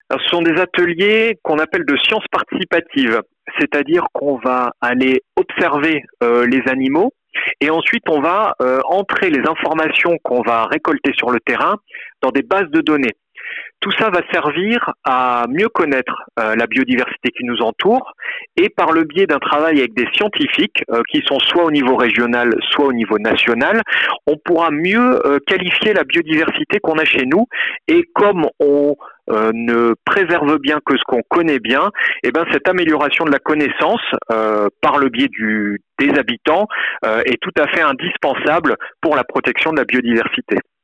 Alors, ce sont des ateliers qu'on appelle de sciences participatives, c'est-à-dire qu'on va aller observer les animaux et ensuite on va entrer les informations qu'on va récolter sur le terrain dans des bases de données. Tout ça va servir à mieux connaître la biodiversité qui nous entoure et par le biais d'un travail avec des scientifiques qui sont soit au niveau régional, soit au niveau national, on pourra mieux qualifier la biodiversité qu'on a chez nous et comme on ne préserve bien que ce qu'on connaît bien, et ben cette amélioration de la connaissance par le biais des habitants est tout à fait indispensable pour la protection de la biodiversité.